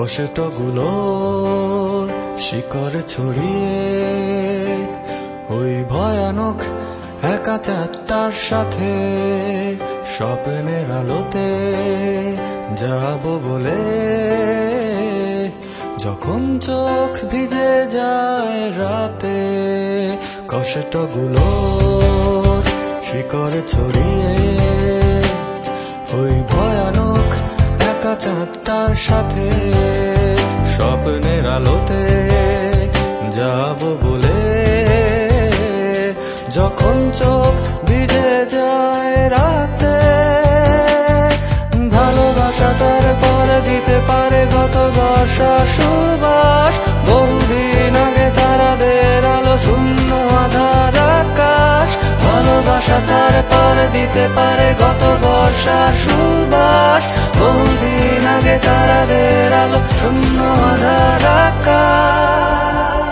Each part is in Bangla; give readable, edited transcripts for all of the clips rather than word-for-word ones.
কষ্টগুলোর শিকড় ছড়িয়ে ওই ভয়ানক একা চাঁদটার সাথে স্বপ্নের আলোতে যাব বলে, যখন চোখ ভিজে যায় রাতে কষ্টগুলোর শিকড় ছড়িয়ে ওই ভয়ানক একা চাঁদটার সাথে স্বপ্নের আলোতে যাব বলে, যখন চোখ ভিজে যায় রাতে। ভালোবাসা তার পরে দিতে পারে গত বর্ষা সুবাস, বহুদিন আগে তারাদের আলো শূন্য আধার আকাশ। ভালোবাসা তার পরে দিতে পারে গত বর্ষা সুবাস, বহুদিন আগে তারাদের আলো শূন্য আধার আকাশ।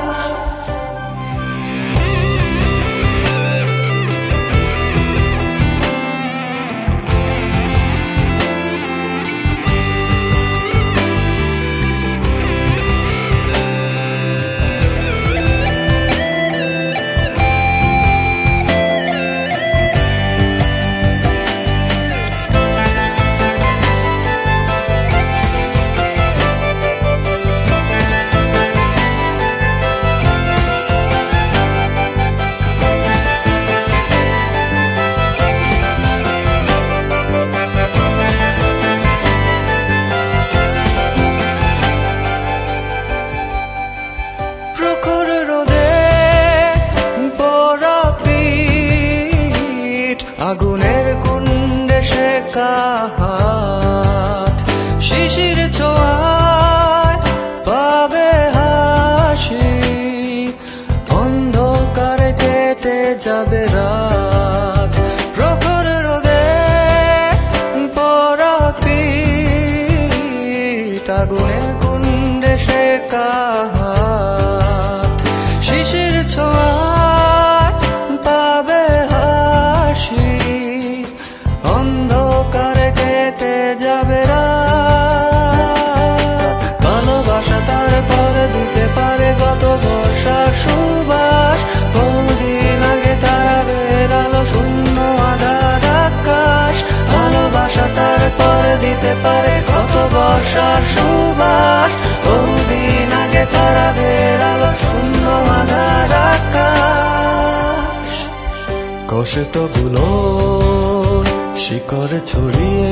প্রখর রোদে পোড়া পিঠ, আগুনের কুণ্ডে শেখা হাত, শিশির ছোঁয়ায় পাবে হাসি, অন্ধকারে কেটে যাবে রাত। প্রখর রোদে পোড়া পিঠ, আগুনের কুণ্ডে শেখা হাত, শিশির ছোঁয়ায় পাবে হাসি, অন্ধকারে কেটে যাবে রাত। ভালোবাসা তার পরে দিতে পারে গত বর্ষা সুবাস, বহুদিন আগে তারাদের আলো শূন্য আধার আকাশ। ভালোবাসা তার পরে দিতে পারে গত বর্ষার সুবাস, বহুদিন আগে তারাদের আলো শূন্য আধার আকাশ। কষ্টগুলোর শিকড় ছড়িয়ে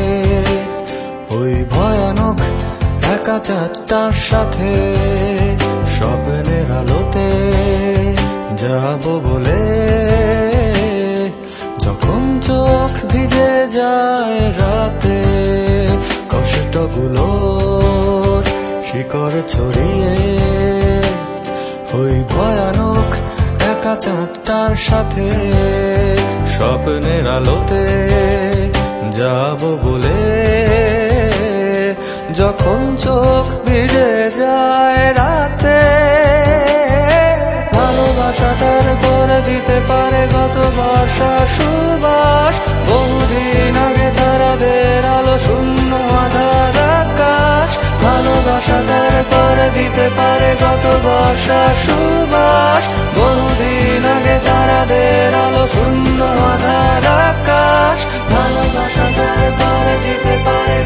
ওই ভয়ানক একা চাঁদটার সাথে স্বপ্নের আলোতে যাব বলে, যখন চোখ ভিজে যায় রাতে কষ্টগুলোর শিকড় ছড়িয়ে ওই ভয়ানক একা চাঁদটার সাথে স্বপ্নের আলোতে যাব বলে, যখন চোখ ভিজে যায় রাতে। ভালোবাসা তার পরে দিতে পারে গত বর্ষা সুবাস, বহুদিন আগে তারাদের আলো শূন্য আধার আকাশ। ভালোবাসা তার পরে দিতে পারে গত বর্ষা সুবাস, বহুদিন আগে তারাদের আলো শূন্য আধার আকাশ। ভালোবাসা তার পরে দিতে পারে